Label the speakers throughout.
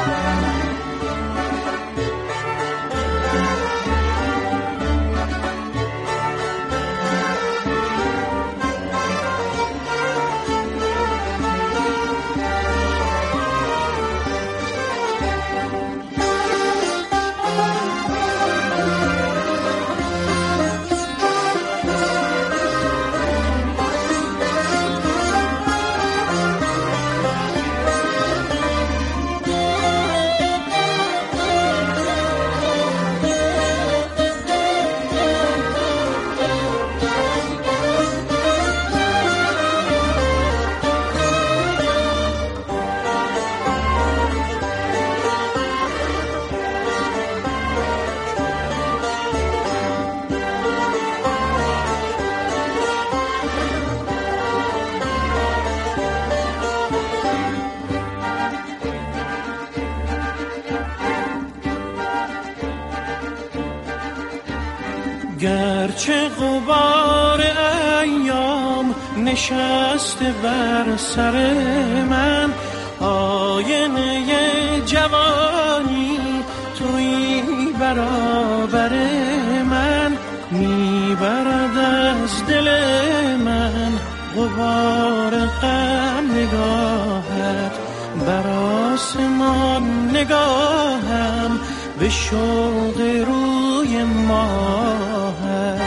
Speaker 1: گرچه غبار ایام نشسته بر سر من، آینه جوانی توی برابر من، میبرد از دل من غبار غم نگاهت، بر آسمان نگاهم به شوق روی ماهت.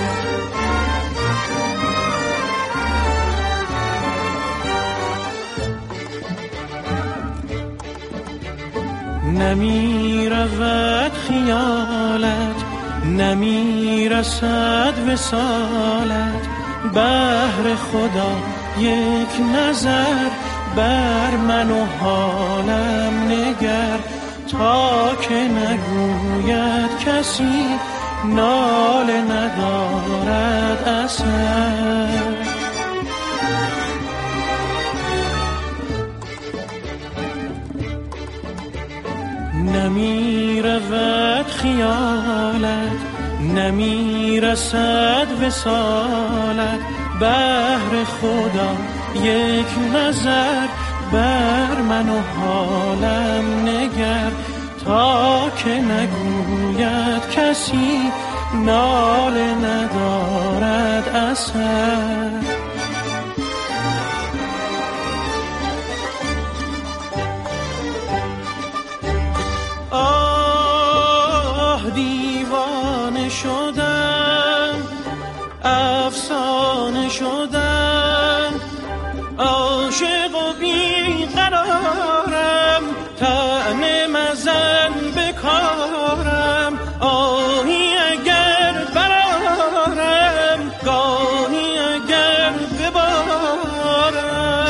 Speaker 1: نمی رود خیالت، نمی رسد وصالت، بهر خدا یک نظر بر من و حالم نگر، تا که نگوید کسی ناله ندارد اثر. نمی رود خیالت، نمی رسد وصالت، بهر خدا یک نظر بر من و حالم نگر، تا که نگوید کسی ناله ندارد اثر. دیوانه شدم، افسانه شدم، عاشق و بیقرارم، طعنه مزن بکارم، آهی اگر برارم، گاهی اگر ببارم.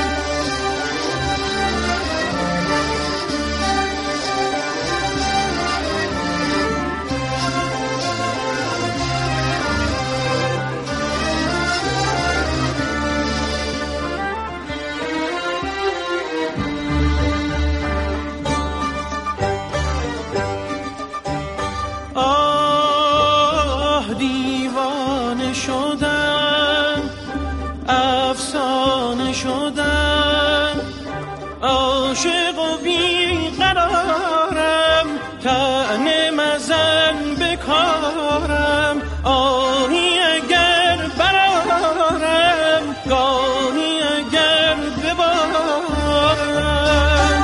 Speaker 1: شدم، افسانه شدم، عاشق و بیقرارم، طعنه مزن بکارم، آهی اگر برارم، گاهی اگر ببارم.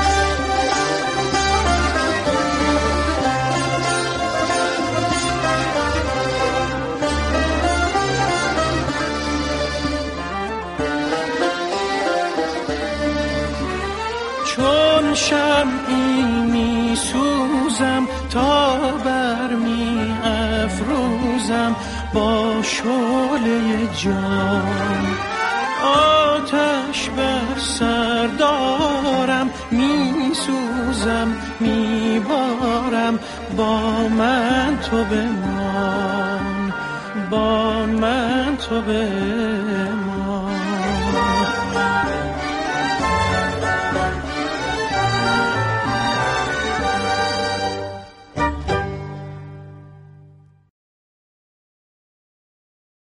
Speaker 1: چون شمعی می سوزم تا بر می افروزم، با شعله جان آتش بر سر دارم، می سوزم می بارم، با من تو بمان، با من تو بمان.